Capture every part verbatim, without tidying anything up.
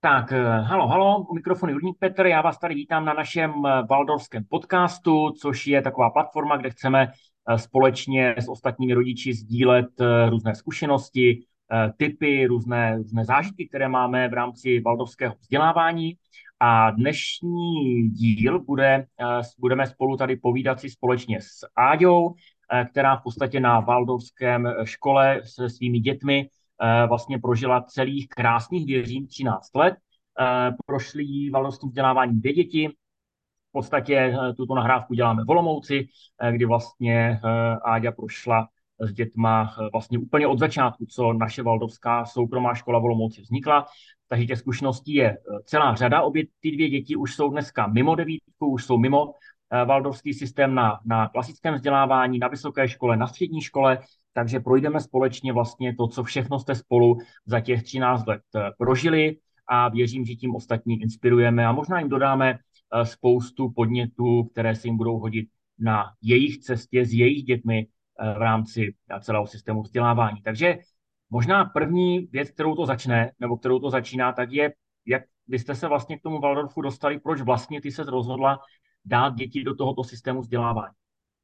Tak, eh, halo, halo, u mikrofonu Jurník Petr, já vás tady vítám na našem eh, Waldorfském podcastu, což je taková platforma, kde chceme eh, společně s ostatními rodiči sdílet eh, různé zkušenosti, eh, tipy, různé, různé zážitky, které máme v rámci waldorfského vzdělávání. A dnešní díl bude, eh, budeme spolu tady povídat si společně s Áďou, eh, která v podstatě na waldorfském škole se svými dětmi eh, vlastně prožila celých krásných, věřím, třináct let. Eh, Prošli jí waldorfským vzděláváním dvě děti. V podstatě eh, tuto nahrávku děláme v Olomouci, eh, kdy vlastně eh, Áďa prošla s dětma eh, vlastně úplně od začátku, co naše waldorfská soukromá škola v Olomouci vznikla. Takže těch zkušeností je eh, celá řada. Obě ty dvě děti už jsou dneska mimo devítku, už jsou mimo eh, waldorfský systém na, na klasickém vzdělávání, na vysoké škole, na střední škole, takže projdeme společně vlastně to, co všechno jste spolu za těch třináct let eh, prožili a věřím, že tím ostatní inspirujeme a možná jim dodáme eh, spoustu podnětů, které se jim budou hodit na jejich cestě s jejich dětmi eh, v rámci eh, celého systému vzdělávání. Takže možná první věc, kterou to začne, nebo kterou to začíná, tak je, jak vy jste se vlastně k tomu Waldorfu dostali, proč vlastně ty se rozhodla dát děti do tohoto systému vzdělávání.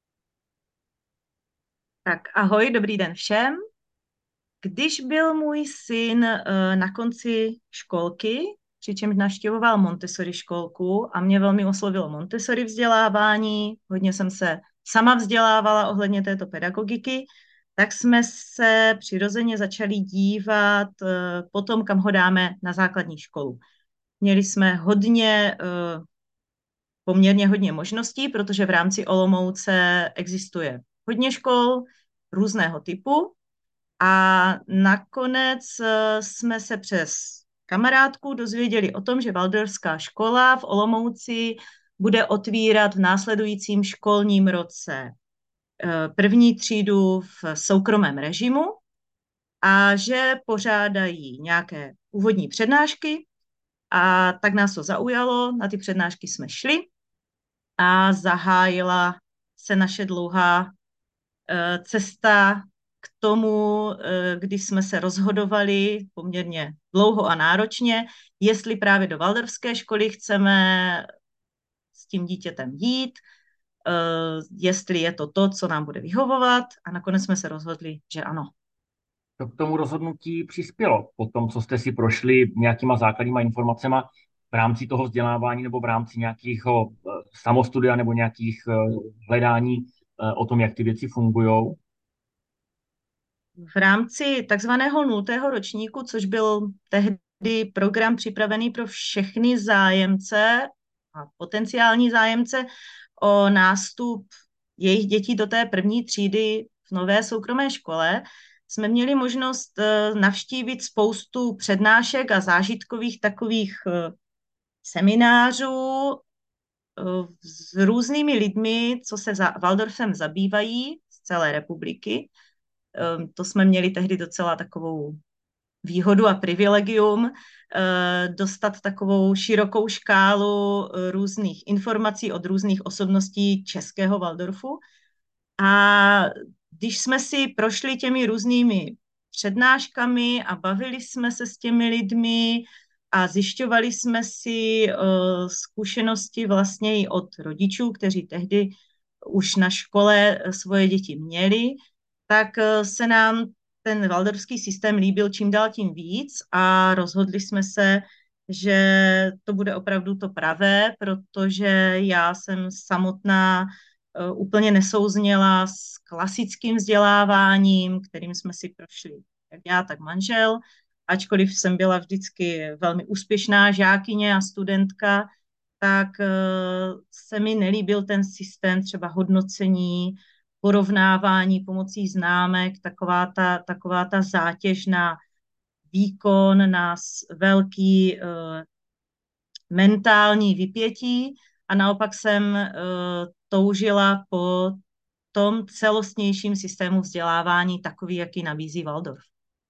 Tak ahoj, dobrý den všem. Když byl můj syn eh, na konci školky, přičemž navštěvoval Montessori školku a mě velmi oslovilo Montessori vzdělávání, hodně jsem se sama vzdělávala ohledně této pedagogiky, tak jsme se přirozeně začali dívat eh, potom, kam ho dáme na základní školu. Měli jsme hodně, eh, poměrně hodně možností, protože v rámci Olomouce existuje hodně škol různého typu. A nakonec eh, jsme se přes kamarádku dozvěděli o tom, že Waldorfská škola v Olomouci bude otvírat v následujícím školním roce eh, první třídu v soukromém režimu a že pořádají nějaké úvodní přednášky. A tak nás to zaujalo, na ty přednášky jsme šli a zahájila se naše dlouhá eh, cesta k tomu, kdy jsme se rozhodovali poměrně dlouho a náročně, jestli právě do Waldorfské školy chceme s tím dítětem jít, jestli je to to, co nám bude vyhovovat, a nakonec jsme se rozhodli, že ano. To k tomu rozhodnutí přispělo po tom, co jste si prošli nějakýma základníma informacemi v rámci toho vzdělávání nebo v rámci nějakého eh, samostudia nebo nějakých eh, hledání eh, o tom, jak ty věci fungují. V rámci takzvaného nultého ročníku, což byl tehdy program připravený pro všechny zájemce a potenciální zájemce o nástup jejich dětí do té první třídy v nové soukromé škole, jsme měli možnost navštívit spoustu přednášek a zážitkových takových seminářů s různými lidmi, co se za Waldorfem zabývají z celé republiky. To jsme měli tehdy docela takovou výhodu a privilegium dostat takovou širokou škálu různých informací od různých osobností českého Waldorfu. A když jsme si prošli těmi různými přednáškami a bavili jsme se s těmi lidmi a zjišťovali jsme si uh, zkušenosti vlastně i od rodičů, kteří tehdy už na škole svoje děti měli, tak uh, se nám ten waldorfský systém líbil čím dál tím víc a rozhodli jsme se, že to bude opravdu to pravé, protože já jsem samotná uh, úplně nesouzněla s klasickým vzděláváním, kterým jsme si prošli jak já, tak manžel. Ačkoliv jsem byla vždycky velmi úspěšná žákyně a studentka, tak uh, se mi nelíbil ten systém třeba hodnocení, porovnávání pomocí známek, taková ta, taková ta zátěž na výkon, na velký uh, mentální vypětí, a naopak jsem uh, toužila po tom celostnějším systému vzdělávání, takový, jaký nabízí Waldorf.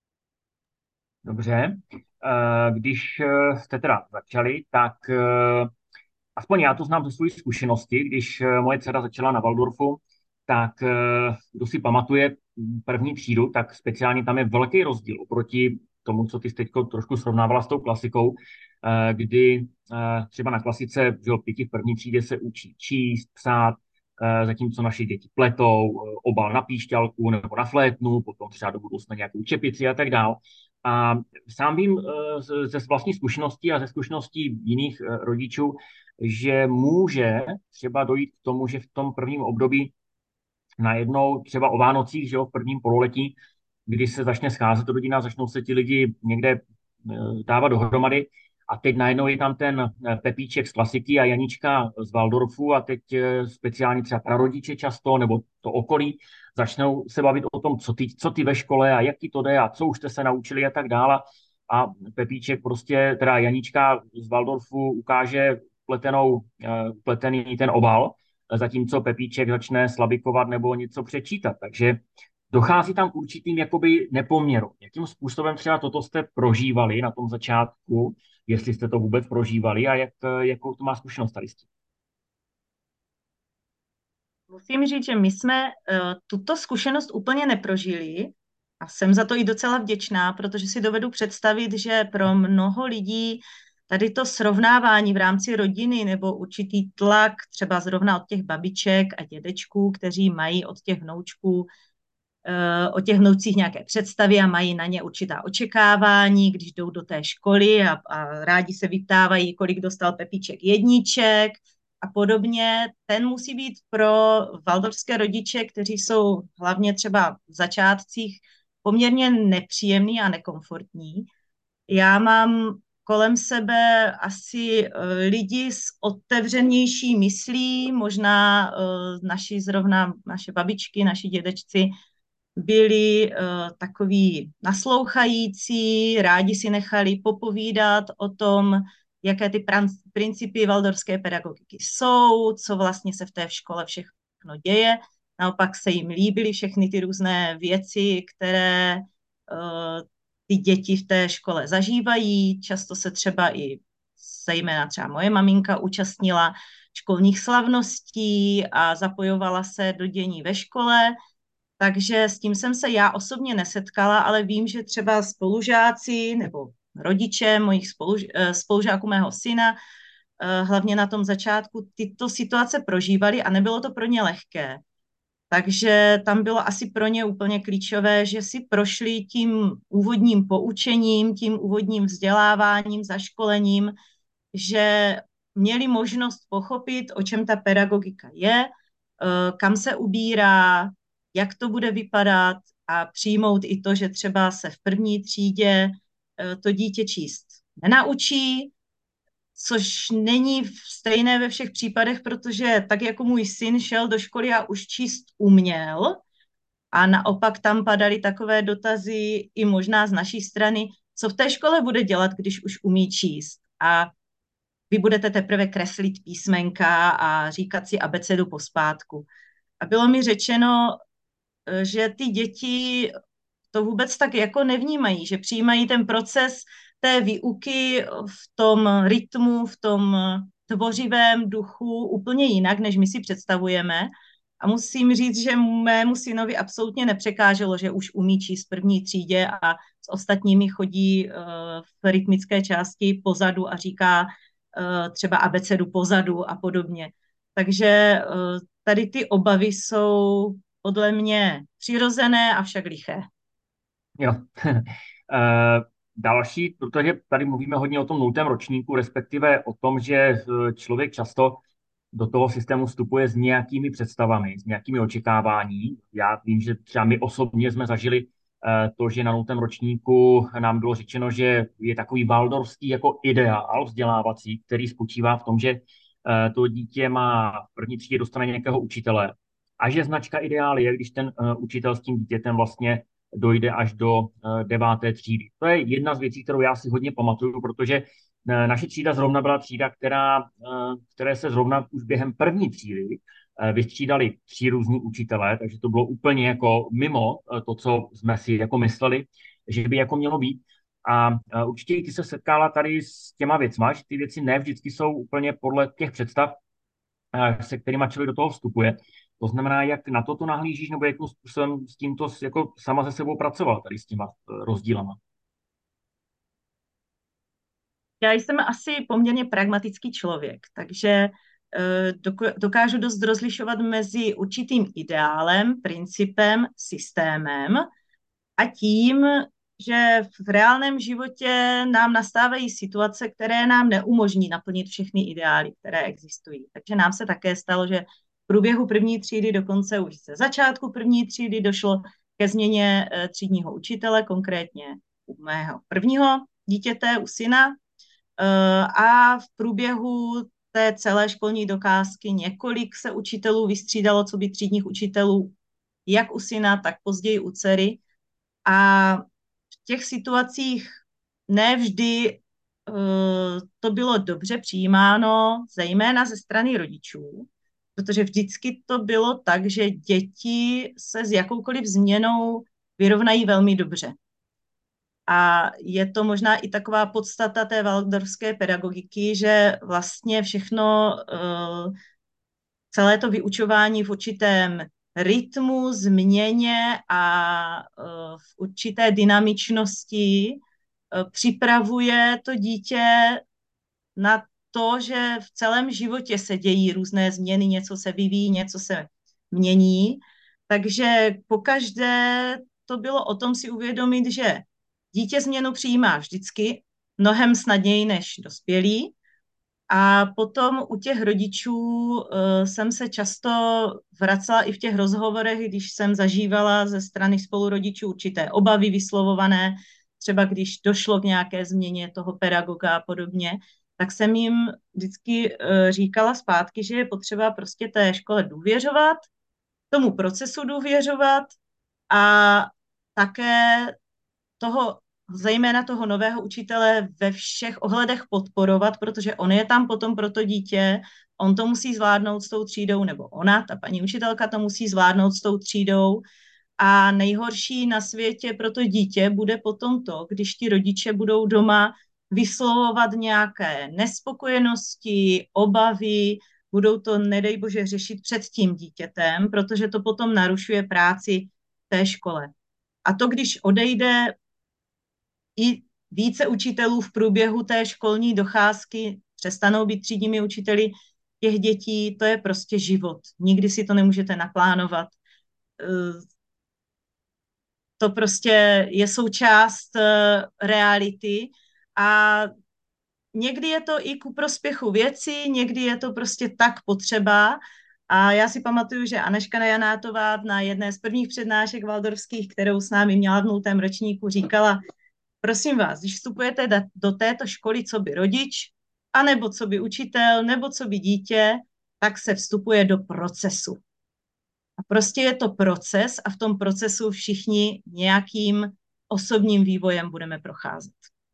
Dobře. Eh, Když eh, jste teda začali, tak eh, aspoň já to znám ze své zkušenosti, když eh, moje dcera začala na Waldorfu, tak eh, kdo si pamatuje první třídu, tak speciálně tam je velký rozdíl oproti tomu, co ty jsi teď trošku srovnávala s tou klasikou, kdy třeba na klasice, že děti v první třídě se učí číst, psát, zatímco naše děti pletou, obal na píšťalku nebo na flétnu, potom třeba do budoucna nějakou čepici a tak dál. A sám vím ze vlastní zkušenosti a ze zkušeností jiných rodičů, že může třeba dojít k tomu, že v tom prvním období najednou třeba o Vánocích, že jo, v prvním pololetí, kdy se začne scházet rodina, začnou se ti lidi někde dávat dohromady a teď najednou je tam ten Pepíček z klasiky a Janička z Waldorfu a teď speciálně třeba prarodiče často nebo to okolí začnou se bavit o tom, co ty, co ty ve škole a jak ti to jde a co už jste se naučili a tak dále. A Pepíček prostě, teda Janička z Waldorfu ukáže pletenou, pletený ten obal, zatímco Pepíček začne slabikovat nebo něco přečítat. Takže dochází tam k určitým jakoby nepoměru. Jakým způsobem třeba toto jste prožívali na tom začátku, jestli jste to vůbec prožívali a jak, jakou to má zkušenost tady s tím? Musím říct, že my jsme uh, tuto zkušenost úplně neprožili a jsem za to i docela vděčná, protože si dovedu představit, že pro mnoho lidí tady to srovnávání v rámci rodiny nebo určitý tlak třeba zrovna od těch babiček a dědečků, kteří mají od těch vnoučků o těch vnoucích nějaké představy a mají na ně určitá očekávání, když jdou do té školy a, a rádi se vyptávají, kolik dostal Pepíček jedniček a podobně. Ten musí být pro waldorfské rodiče, kteří jsou hlavně třeba v začátcích poměrně nepříjemný a nekomfortní. Já mám kolem sebe asi lidi s otevřenější myslí, možná naši zrovna, naše babičky, naši dědečci, byli uh, takový naslouchající, rádi si nechali popovídat o tom, jaké ty pran- principy waldorfské pedagogiky jsou, co vlastně se v té škole všechno děje. Naopak se jim líbily všechny ty různé věci, které uh, ty děti v té škole zažívají. Často se třeba i, zejména třeba moje maminka, účastnila školních slavností a zapojovala se do dění ve škole. Takže s tím jsem se já osobně nesetkala, ale vím, že třeba spolužáci nebo rodiče mojich spoluž, spolužáků mého syna hlavně na tom začátku tyto situace prožívali a nebylo to pro ně lehké. Takže tam bylo asi pro ně úplně klíčové, že si prošli tím úvodním poučením, tím úvodním vzděláváním, zaškolením, že měli možnost pochopit, o čem ta pedagogika je, kam se ubírá, jak to bude vypadat a přijmout i to, že třeba se v první třídě to dítě číst nenaučí, což není stejné ve všech případech, protože tak jako můj syn šel do školy a už číst uměl a naopak tam padaly takové dotazy i možná z naší strany, co v té škole bude dělat, když už umí číst. A vy budete teprve kreslit písmenka a říkat si abecedu pospátku. A bylo mi řečeno, že ty děti to vůbec tak jako nevnímají, že přijímají ten proces té výuky v tom rytmu, v tom tvořivém duchu úplně jinak, než my si představujeme. A musím říct, že mému synovi absolutně nepřekáželo, že už umí číst v první třídě a s ostatními chodí v rytmické části pozadu a říká třeba abecedu pozadu a podobně. Takže tady ty obavy jsou podle mě přirozené, avšak liché. Jo. Další, protože tady mluvíme hodně o tom nultém ročníku, respektive o tom, že člověk často do toho systému vstupuje s nějakými představami, s nějakými očekávání. Já vím, že třeba my osobně jsme zažili to, že na nultém ročníku nám bylo řečeno, že je takový waldorfský jako ideál vzdělávací, který spočívá v tom, že to dítě má v první třídě dostane nějakého učitele a že značka ideál je, když ten učitel s tím dítětem vlastně dojde až do deváté třídy. To je jedna z věcí, kterou já si hodně pamatuju, protože naše třída zrovna byla třída, která, které se zrovna už během první třídy vystřídali tři různí učitelé, takže to bylo úplně jako mimo to, co jsme si jako mysleli, že by jako mělo být. A určitě i ty se setkala tady s těma věcma, že ty věci ne vždycky jsou úplně podle těch představ, se kterýma člověk do toho vstupuje. To znamená, jak na toto nahlížíš, nebo jakým způsobem s tímto jako sama se sebou pracoval tady s těma rozdílama? Já jsem asi poměrně pragmatický člověk, takže eh, doku- dokážu dost rozlišovat mezi určitým ideálem, principem, systémem a tím, že v reálném životě nám nastávají situace, které nám neumožní naplnit všechny ideály, které existují. Takže nám se také stalo, že v průběhu první třídy, dokonce už ze začátku první třídy, došlo ke změně eh, třídního učitele, konkrétně u mého prvního dítěte, u syna. Eh, A v průběhu té celé školní docházky několik se učitelů vystřídalo, co by třídních učitelů, jak u syna, tak později u dcery. A v těch situacích ne vždy uh, to bylo dobře přijímáno, zejména ze strany rodičů, protože vždycky to bylo tak, že děti se s jakoukoliv změnou vyrovnají velmi dobře. A je to možná i taková podstata té waldorfské pedagogiky, že vlastně všechno, uh, celé to vyučování v určitém rytmu, změně a uh, v určité dynamičnosti uh, připravuje to dítě na to, že v celém životě se dějí různé změny, něco se vyvíjí, něco se mění. Takže pokaždé to bylo o tom si uvědomit, že dítě změnu přijímá vždycky mnohem snadněji než dospělí. A potom u těch rodičů uh, jsem se často vracela i v těch rozhovorech, když jsem zažívala ze strany spolurodičů určité obavy vyslovované, třeba když došlo k nějaké změně toho pedagoga a podobně, tak jsem jim vždycky uh, říkala zpátky, že je potřeba prostě té škole důvěřovat, tomu procesu důvěřovat a také toho, zejména toho nového učitele ve všech ohledech podporovat, protože on je tam potom pro to dítě, on to musí zvládnout s tou třídou, nebo ona, ta paní učitelka to musí zvládnout s tou třídou. A nejhorší na světě pro to dítě bude potom to, když ti rodiče budou doma vyslovovat nějaké nespokojenosti, obavy, budou to, nedej bože, řešit před tím dítětem, protože to potom narušuje práci té škole. A to, když odejde i více učitelů v průběhu té školní docházky, přestanou být třídními učiteli těch dětí, to je prostě život. Nikdy si to nemůžete naplánovat. To prostě je součást reality a někdy je to i ku prospěchu věci, někdy je to prostě tak potřeba. A já si pamatuju, že Anežka Janátová na jedné z prvních přednášek waldorfských, kterou s námi měla v nultém ročníku, říkala: prosím vás, když vstupujete do této školy co by rodič, anebo co by učitel, nebo co by dítě, tak se vstupuje do procesu. A prostě je to proces a v tom procesu všichni nějakým osobním vývojem budeme procházet.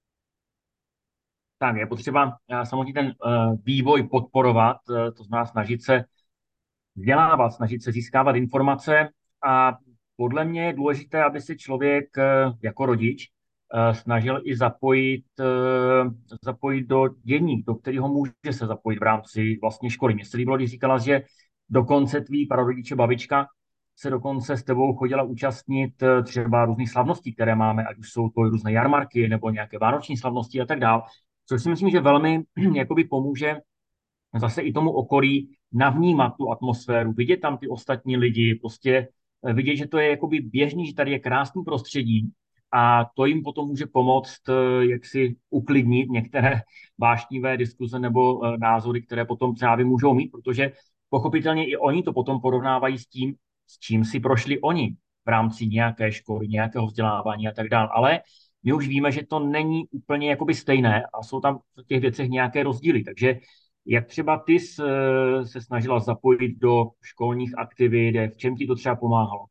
Tak je potřeba eh, samozřejmě ten uh, vývoj podporovat, uh, to znamená snažit se vzdělávat, snažit se získávat informace a podle mě je důležité, aby se člověk uh, jako rodič uh, snažil i zapojit, uh, zapojit do dění, do kterého může se zapojit v rámci vlastně školy. Mně se líbilo, když říkala, že dokonce tvý prarodiče babička se dokonce s tebou chodila účastnit třeba různých slavností, které máme, ať už jsou to různé jarmarky nebo nějaké vánoční slavnosti a tak dále. Což si myslím, že velmi jakoby pomůže zase i tomu okolí navnímat tu atmosféru, vidět tam ty ostatní lidi, prostě vidět, že to je jakoby běžný, že tady je krásný prostředí a to jim potom může pomoct, jak si uklidnit některé vášnivé diskuze nebo názory, které potom třeba můžou mít, protože pochopitelně i oni to potom porovnávají s tím, s čím si prošli oni v rámci nějaké školy, nějakého vzdělávání a tak dále. Ale my už víme, že to není úplně jakoby stejné a jsou tam v těch věcech nějaké rozdíly. Takže jak třeba ty jsi se snažila zapojit do školních aktivit, v čem ti to třeba pomáhalo?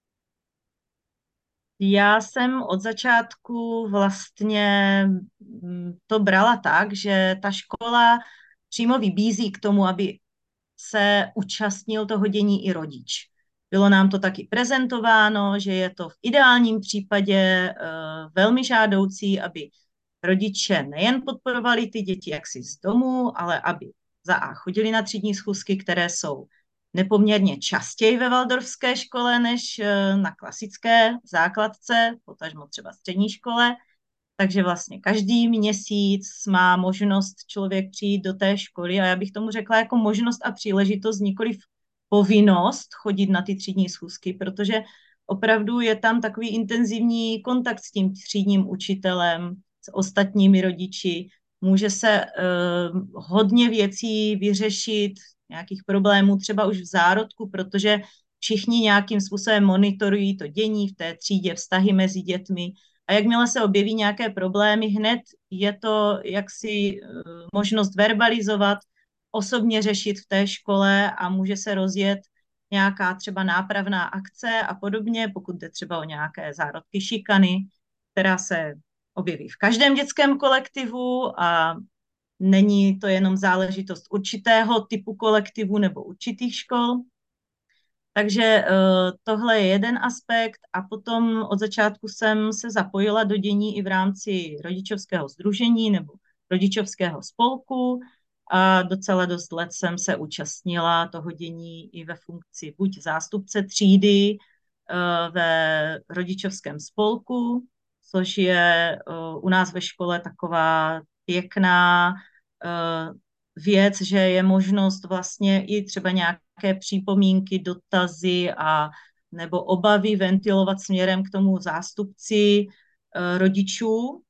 Já jsem od začátku vlastně to brala tak, že ta škola přímo vybízí k tomu, aby se účastnil toho dění i rodič. Bylo nám to taky prezentováno, že je to v ideálním případě uh, velmi žádoucí, aby rodiče nejen podporovali ty děti jaksi z domu, ale aby za A chodili na třídní schůzky, které jsou nepoměrně častěji ve waldorfské škole než uh, na klasické základce, potažmo třeba střední škole. takže vlastně každý měsíc má možnost člověk přijít do té školy a já bych tomu řekla jako možnost a příležitost, nikoliv povinnost chodit na ty třídní schůzky, protože opravdu je tam takový intenzivní kontakt s tím třídním učitelem, s ostatními rodiči. Může se uh, hodně věcí vyřešit, nějakých problémů třeba už v zárodku, protože všichni nějakým způsobem monitorují to dění v té třídě, vztahy mezi dětmi. A jakmile se objeví nějaké problémy, hned je to jaksi uh, možnost verbalizovat, osobně řešit v té škole a může se rozjet nějaká třeba nápravná akce a podobně, pokud jde třeba o nějaké zárodky šikany, která se objeví v každém dětském kolektivu a není to jenom záležitost určitého typu kolektivu nebo určitých škol. Takže tohle je jeden aspekt a potom od začátku jsem se zapojila do dění i v rámci rodičovského sdružení nebo rodičovského spolku a docela dost let jsem se účastnila toho dění i ve funkci buď zástupce třídy ve rodičovském spolku, což je u nás ve škole taková pěkná věc, že je možnost vlastně i třeba nějaké připomínky, dotazy a nebo obavy ventilovat směrem k tomu zástupci rodičů.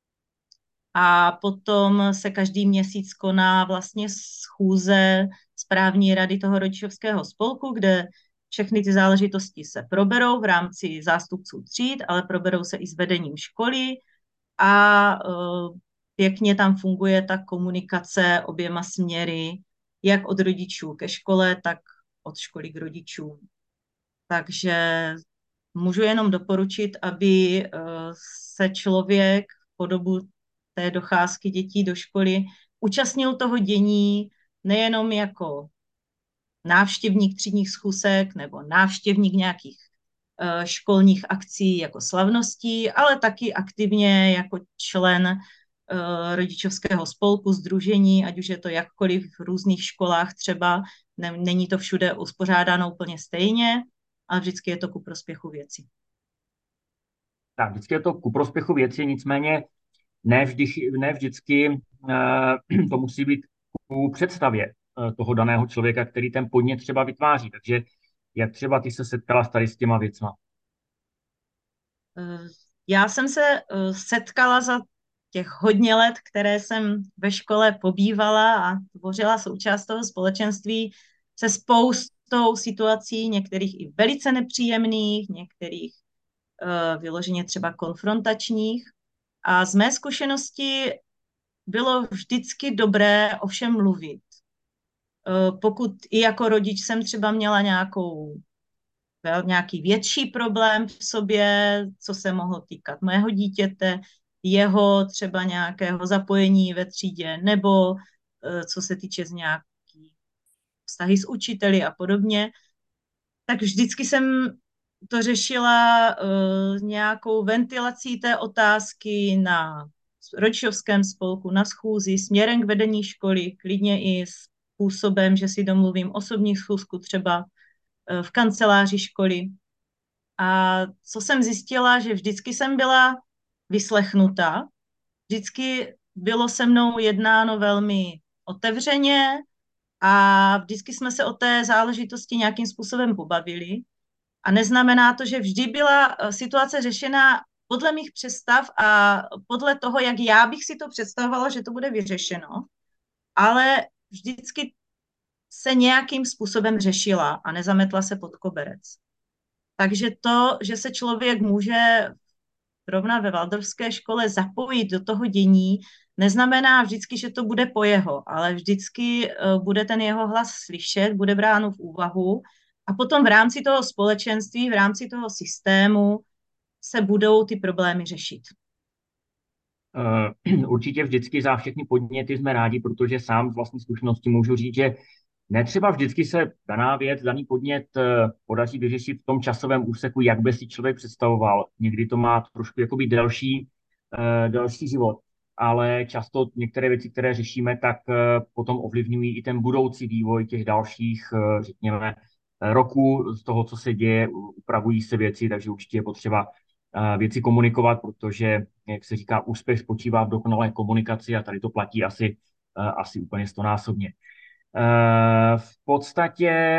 A potom se každý měsíc koná vlastně schůze správní rady toho rodičovského spolku, kde všechny ty záležitosti se proberou v rámci zástupců tříd, ale proberou se i s vedením školy a uh, pěkně tam funguje ta komunikace oběma směry, jak od rodičů ke škole, tak od školy k rodičům. Takže můžu jenom doporučit, aby uh, se člověk po dobu té docházky dětí do školy účastnil toho dění nejenom jako návštěvník třídních schůzek nebo návštěvník nějakých uh, školních akcí jako slavností, ale taky aktivně jako člen uh, rodičovského spolku, sdružení, ať už je to jakkoliv v různých školách třeba, ne, není to všude uspořádáno úplně stejně, ale vždycky je to ku prospěchu věci. Tak, vždycky je to ku prospěchu věci, nicméně ne, vždy, ne vždycky uh, to musí být ku představě uh, toho daného člověka, který ten podnět třeba vytváří. Takže jak třeba ty se setkala s tady s těma věcma? Uh, já jsem se uh, setkala za těch hodně let, které jsem ve škole pobývala a tvořila součást toho společenství se spoustou situací, některých i velice nepříjemných, některých uh, vyloženě třeba konfrontačních. A z mé zkušenosti bylo vždycky dobré o všem mluvit. Pokud i jako rodič jsem třeba měla nějakou, nějaký větší problém v sobě, co se mohlo týkat mého dítěte, jeho třeba nějakého zapojení ve třídě, nebo co se týče z nějakých vztahy s učiteli a podobně, tak vždycky jsem to řešila uh, nějakou ventilací té otázky na rodičovském spolku, na schůzi, směrem k vedení školy, klidně i způsobem, že si domluvím osobní schůzku třeba uh, v kanceláři školy. A co jsem zjistila, že vždycky jsem byla vyslechnuta, vždycky bylo se mnou jednáno velmi otevřeně a vždycky jsme se o té záležitosti nějakým způsobem pobavili. A neznamená to, že vždy byla situace řešena podle mých představ a podle toho, jak já bych si to představovala, že to bude vyřešeno, ale vždycky se nějakým způsobem řešila a nezametla se pod koberec. Takže to, že se člověk může rovna ve waldorfské škole zapojit do toho dění, neznamená vždycky, že to bude po jeho, ale vždycky bude ten jeho hlas slyšet, bude bráno v úvahu. A potom v rámci toho společenství, v rámci toho systému se budou ty problémy řešit. Uh, určitě vždycky za všechny podněty jsme rádi, protože sám z vlastní zkušenosti můžu říct, že netřeba vždycky se daná věc, daný podnět uh, podaří vyřešit v tom časovém úseku, jak by si člověk představoval. Někdy to má trošku jakoby delší, uh, delší život, ale často některé věci, které řešíme, tak uh, potom ovlivňují i ten budoucí vývoj těch dalších, uh, řekněme, roku z toho, co se děje, upravují se věci, takže určitě je potřeba věci komunikovat, protože, jak se říká, úspěch spočívá v dokonalé komunikaci a tady to platí asi, asi úplně stonásobně. V podstatě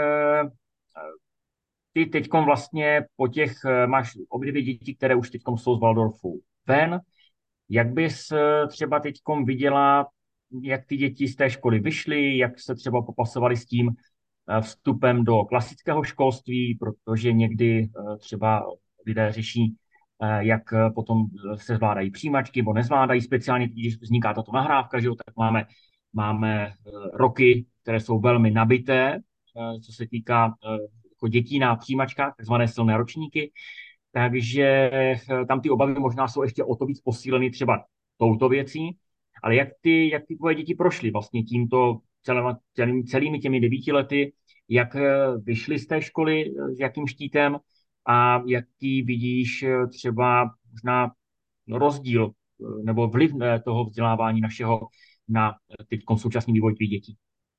ty teďkom vlastně po těch, máš obě dvě děti, které už teďkom jsou z Waldorfu ven. Jak bys třeba teďkom viděla, jak ty děti z té školy vyšly, jak se třeba popasovali s tím vstupem do klasického školství, protože někdy třeba lidé řeší, jak potom se zvládají přijímačky nebo nezvládají, speciálně když vzniká tato nahrávka, že jo, tak máme, máme roky, které jsou velmi nabité, co se týká jako dětí na přijímačkách, takzvané silné ročníky, takže tam ty obavy možná jsou ještě o to víc posíleny třeba touto věcí, ale jak ty, jak ty tvoje děti prošly vlastně tímto celými, celými, celými těmi devíti lety, jak vyšly z té školy, s jakým štítem a jaký vidíš třeba možná rozdíl nebo vliv toho vzdělávání našeho na teď současný vývoj tvých dětí?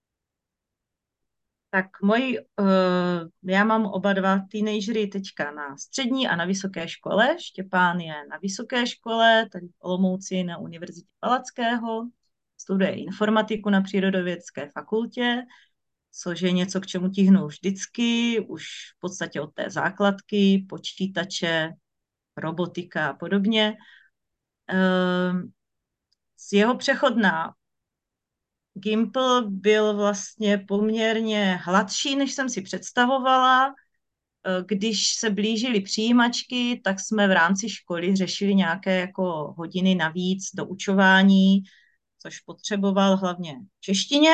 Tak moji, uh, já mám oba dva teenagery teďka na střední a na vysoké škole. Štěpán je na vysoké škole, tady v Olomouci na Univerzitě Palackého. Studuje informatiku na Přírodovědské fakultě, což je něco, k čemu tíhnu vždycky, už v podstatě od té základky, počítače, robotika a podobně. Uh, z jeho přechod na Gimpl byl vlastně poměrně hladší, než jsem si představovala. Když se blížily přijímačky, tak jsme v rámci školy řešili nějaké jako hodiny navíc do učování, což potřeboval hlavně v češtině.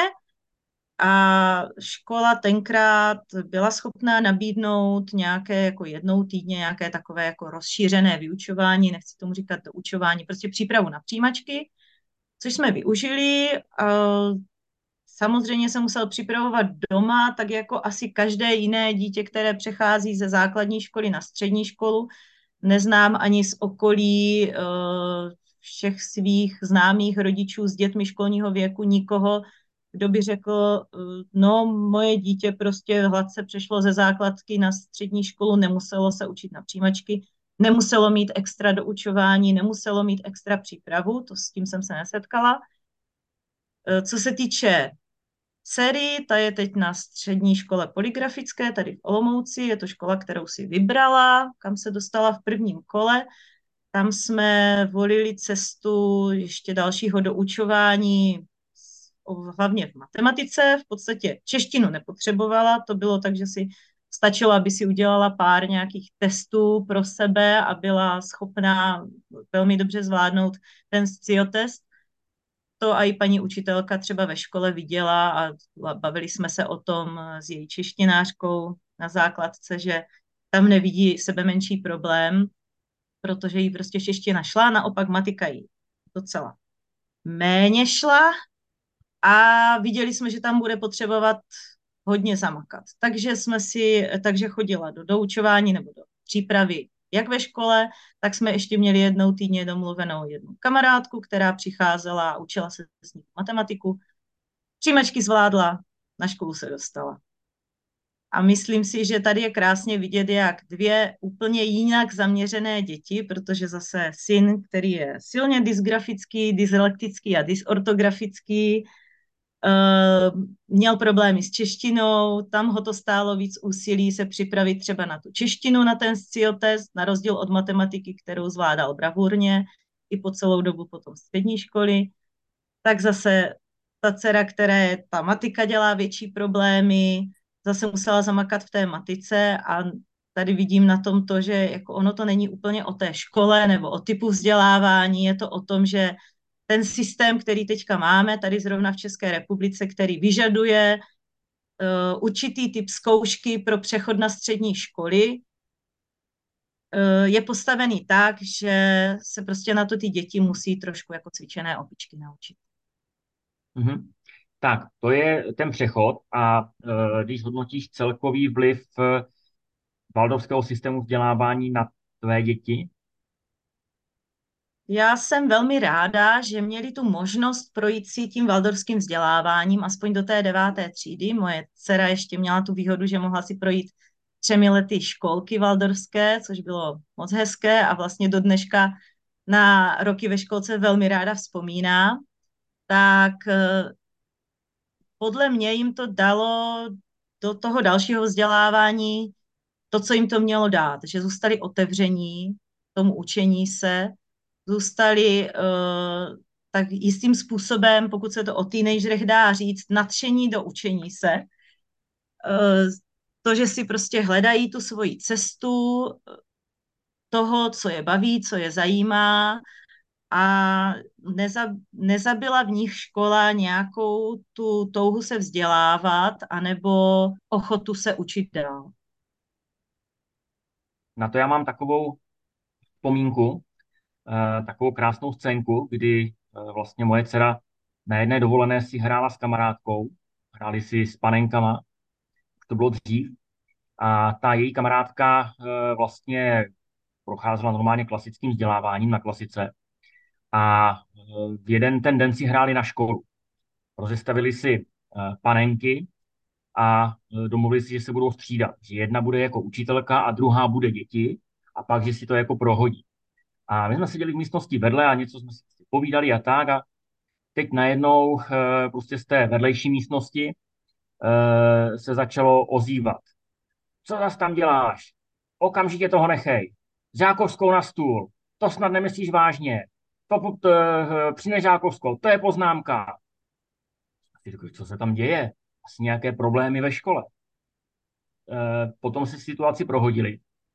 A škola tenkrát byla schopná nabídnout nějaké jako jednou týdně nějaké takové jako rozšířené vyučování, nechci tomu říkat doučování, prostě přípravu na přijímačky, což jsme využili. Samozřejmě se musel připravovat doma, tak jako asi každé jiné dítě, které přechází ze základní školy na střední školu. Neznám ani z okolí všech svých známých rodičů s dětmi školního věku nikoho, kdo by řekl, no moje dítě prostě hladce přešlo ze základky na střední školu, nemuselo se učit na přijímačky, nemuselo mít extra doučování, nemuselo mít extra přípravu, to s tím jsem se nesetkala. Co se týče dcery, ta je teď na střední škole polygrafické, tady v Olomouci, je to škola, kterou si vybrala, kam se dostala v prvním kole. Tam jsme volili cestu ještě dalšího doučování, hlavně v matematice, v podstatě češtinu nepotřebovala, to bylo tak, že si stačilo, aby si udělala pár nějakých testů pro sebe a byla schopná velmi dobře zvládnout ten sciotest. To a i paní učitelka třeba ve škole viděla a bavili jsme se o tom s její češtinářkou na základce, že tam nevidí sebe menší problém, protože jí prostě čeština šla, naopak matika jí docela méně šla a viděli jsme, že tam bude potřebovat hodně zamakat. Takže jsme si, takže chodila do doučování nebo do přípravy jak ve škole, tak jsme ještě měli jednou týdně domluvenou jednu kamarádku, která přicházela a učila se s ní matematiku. Přijímačky zvládla, na školu se dostala. A myslím si, že tady je krásně vidět, jak dvě úplně jinak zaměřené děti, protože zase syn, který je silně dysgrafický, dyslektický a dysortografický, Uh, měl problémy s češtinou, tam ho to stálo víc úsilí se připravit třeba na tu češtinu, na ten sciotest, na rozdíl od matematiky, kterou zvládal bravurně i po celou dobu potom střední školy. Tak zase ta dcera, které ta matika dělá větší problémy, zase musela zamakat v té matice a tady vidím na tom to, že jako ono to není úplně o té škole nebo o typu vzdělávání, je to o tom, že ten systém, který teďka máme tady zrovna v České republice, který vyžaduje uh, určitý typ zkoušky pro přechod na střední školy, uh, je postavený tak, že se prostě na to ty děti musí trošku jako cvičené opičky naučit. Mm-hmm. Tak, to je ten přechod a uh, když hodnotíš celkový vliv uh, waldorfského systému vzdělávání na tvé děti? Já jsem velmi ráda, že měli tu možnost projít si tím waldorfským vzděláváním, aspoň do té deváté třídy. Moje dcera ještě měla tu výhodu, že mohla si projít třemi lety školky waldorfské, což bylo moc hezké a vlastně do dneška na roky ve školce velmi ráda vzpomíná, tak eh, podle mě jim to dalo do toho dalšího vzdělávání to, co jim to mělo dát, že zůstali otevření tomu učení se, zůstali uh, tak jistým způsobem, pokud se to o teenagerech dá říct, nadšení do učení se. Uh, to, že si prostě hledají tu svoji cestu toho, co je baví, co je zajímá a neza, nezabila v nich škola nějakou tu touhu se vzdělávat anebo ochotu se učit dál. Na to já mám takovou vzpomínku, eh, takovou krásnou scénku, kdy eh, vlastně moje dcera na jedné dovolené si hrála s kamarádkou, hráli si s panenkama, to bylo dřív, a ta její kamarádka eh, vlastně procházela normálně klasickým vzděláváním na klasice a eh, v jeden ten den si hráli na školu. Rozestavili si eh, panenky a eh, domluvili si, že se budou střídat, že jedna bude jako učitelka a druhá bude děti a pak, že si to jako prohodí. A my jsme seděli v místnosti vedle a něco jsme si povídali a tak a teď najednou eh, prostě z té vedlejší místnosti eh, se začalo ozývat. Co zas tam děláš? Okamžitě toho nechej. Žákovskou na stůl. To snad nemyslíš vážně. To, to, to přines žákovskou. To je poznámka. Ty řekl, co se tam děje? Asi nějaké problémy ve škole. Eh, potom si situaci prohodili.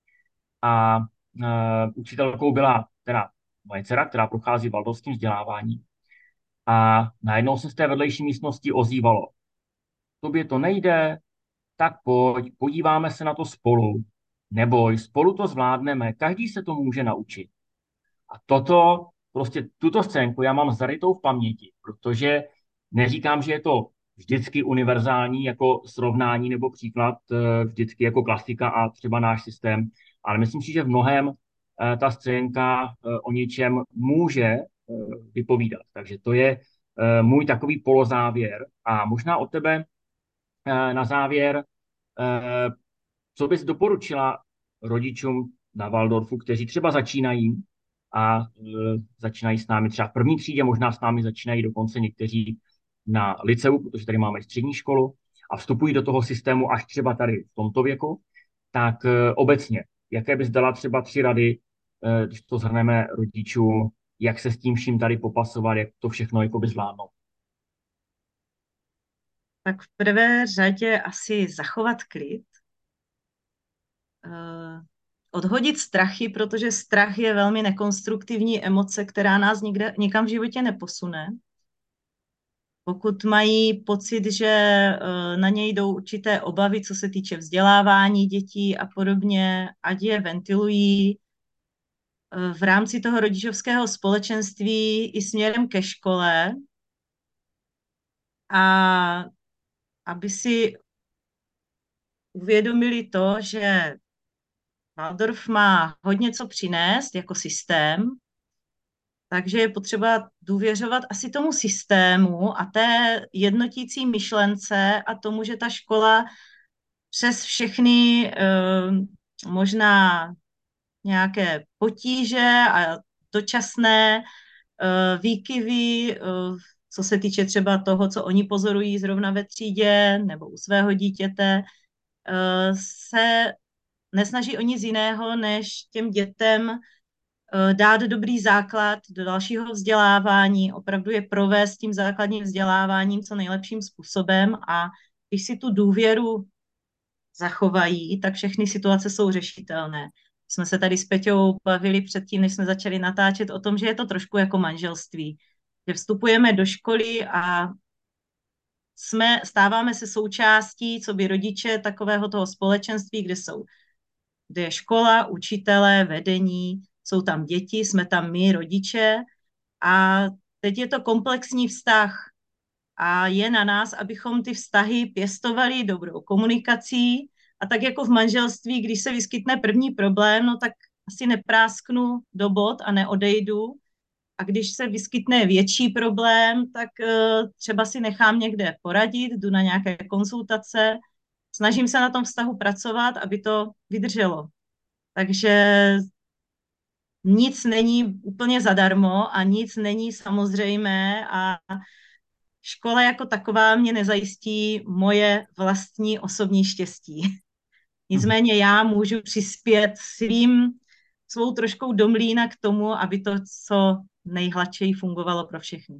A eh, učitelkou byla teda moje dcera, která prochází waldorfským vzděláváním. A najednou se z té vedlejší místnosti ozývalo. Tobě to nejde, tak pojď, podíváme se na to spolu. Neboj, spolu to zvládneme, každý se to může naučit. A toto, prostě tuto scénku já mám zarytou v paměti, protože neříkám, že je to vždycky univerzální jako srovnání nebo příklad, eh, vždycky jako klasika a třeba náš systém, ale myslím si, že v mnohém eh, ta scénka eh, o něčem může eh, vypovídat. Takže to je eh, můj takový polozávěr a možná od tebe eh, na závěr, eh, co bys doporučila rodičům na Waldorfu, kteří třeba začínají a e, začínají s námi třeba v první třídě, možná s námi začínají dokonce někteří na liceu, protože tady máme střední školu a vstupují do toho systému až třeba tady v tomto věku, tak e, obecně, jaké bys dala třeba tři rady, e, když to shrneme rodičům, jak se s tím vším tady popasovat, jak to všechno jakoby zvládnout? Tak v prvé řadě asi zachovat klid, uh, odhodit strachy, protože strach je velmi nekonstruktivní emoce, která nás nikde, nikam v životě neposune. Pokud mají pocit, že uh, na něj jdou určité obavy, co se týče vzdělávání dětí a podobně, ať je ventilují uh, v rámci toho rodičovského společenství i směrem ke škole a aby si uvědomili to, že Waldorf má hodně co přinést jako systém, takže je potřeba důvěřovat asi tomu systému a té jednotící myšlence a tomu, že ta škola přes všechny uh, možná nějaké potíže a dočasné uh, výkyvy, uh, co se týče třeba toho, co oni pozorují zrovna ve třídě nebo u svého dítěte, uh, se nesnaží o nic jiného, než těm dětem uh, dát dobrý základ do dalšího vzdělávání, opravdu je provést tím základním vzděláváním co nejlepším způsobem a když si tu důvěru zachovají, tak všechny situace jsou řešitelné. Jsme se tady s Peťou bavili předtím, než jsme začali natáčet o tom, že je to trošku jako manželství. Že vstupujeme do školy a jsme, stáváme se součástí, co by rodiče takového toho společenství, kde jsou, kde je škola, učitelé, vedení, jsou tam děti, jsme tam my, rodiče a teď je to komplexní vztah a je na nás, abychom ty vztahy pěstovali dobrou komunikací a tak jako v manželství, když se vyskytne první problém, no tak asi neprásknu do bod a neodejdu. A když se vyskytne větší problém, tak uh, třeba si nechám někde poradit, jdu na nějaké konzultace, snažím se na tom vztahu pracovat, aby to vydrželo. Takže nic není úplně zadarmo a nic není samozřejmé a škola jako taková mě nezajistí moje vlastní osobní štěstí. Mhm. Nicméně já můžu přispět svým, svou troškou do mlýna k tomu, aby to co nejhladčeji fungovalo pro všechny.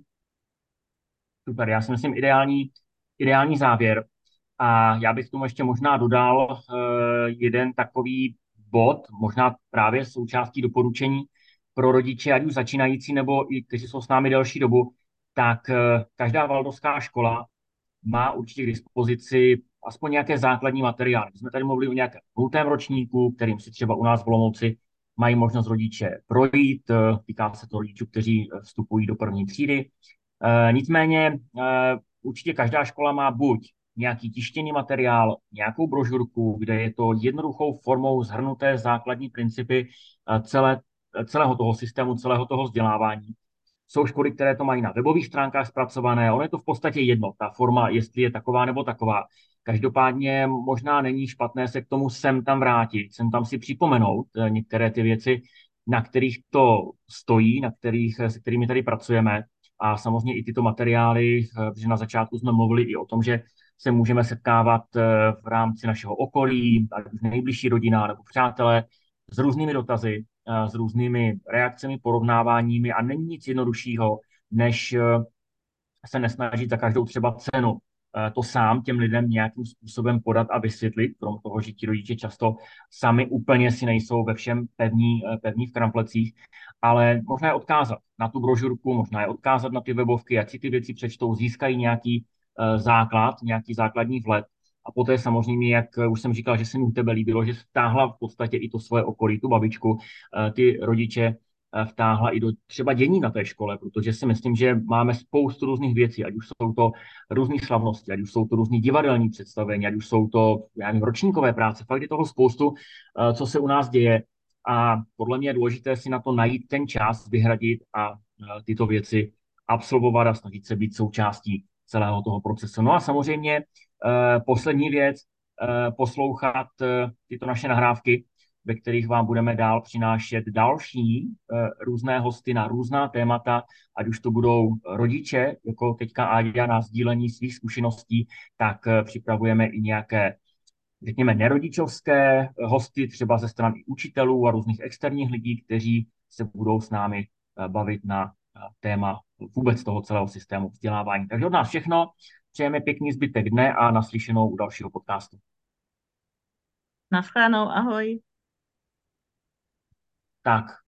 Super, já si myslím ideální, ideální závěr. A já bych k tomu ještě možná dodal eh, jeden takový bod, možná právě součástí doporučení pro rodiče, ať už začínající nebo i kteří jsou s námi delší dobu, tak eh, každá waldorfská škola má určitě k dispozici aspoň nějaké základní materiály. My jsme tady mluvili o nějakém nultém ročníku, kterým si třeba u nás v Olomouci mají možnost rodiče projít. eh, Týká se to rodičů, kteří eh, vstupují do první třídy. Eh, Nicméně eh, určitě každá škola má buď nějaký tištěný materiál, nějakou brožurku, kde je to jednoduchou formou zhrnuté základní principy eh, celé, celého toho systému, celého toho vzdělávání. Jsou školy, které to mají na webových stránkách zpracované, ono je to v podstatě jedno, ta forma, jestli je taková nebo taková. Každopádně možná není špatné se k tomu sem tam vrátit, sem tam si připomenout eh, některé ty věci, na kterých to stojí, na kterých, se kterými tady pracujeme. A samozřejmě i tyto materiály, eh, protože na začátku jsme mluvili i o tom, že se můžeme setkávat eh, v rámci našeho okolí, ať už nejbližší rodina nebo přátelé, s různými dotazy, s různými reakcemi, porovnáváními a není nic jednoduššího, než eh, se nesnažit za každou třeba cenu eh, to sám těm lidem nějakým způsobem podat a vysvětlit, krom toho, že ti rodiče často sami úplně si nejsou ve všem pevní, eh, pevní v kramplecích, ale možná je odkázat na tu brožurku, možná je odkázat na ty webovky, ať si ty věci přečtou, získají nějaký eh, základ, nějaký základní vhled. A poté samozřejmě, jak už jsem říkal, že se mi u tebe líbilo, že vtáhla v podstatě i to svoje okolí, tu babičku, eh, ty rodiče vtáhla i do třeba dění na té škole, protože si myslím, že máme spoustu různých věcí, ať už jsou to různé slavnosti, ať už jsou to různý divadelní představení, ať už jsou to, já nevím, ročníkové práce, fakt je toho spoustu, eh, co se u nás děje. A podle mě je důležité si na to najít ten čas, vyhradit a eh, tyto věci absolvovat a snažit se být součástí celého toho procesu. No a samozřejmě eh, poslední věc, eh, poslouchat eh, tyto naše nahrávky, ve kterých vám budeme dál přinášet další eh, různé hosty na různá témata, ať už to budou rodiče, jako teďka Áďa na sdílení svých zkušeností, tak eh, připravujeme i nějaké, řekněme, nerodičovské hosty, třeba ze strany učitelů a různých externích lidí, kteří se budou s námi eh, bavit na eh, téma vůbec toho celého systému vzdělávání. Takže od nás všechno. Přejeme pěkný zbytek dne a naslyšenou u dalšího podcastu. Naschledanou, ahoj. Tak.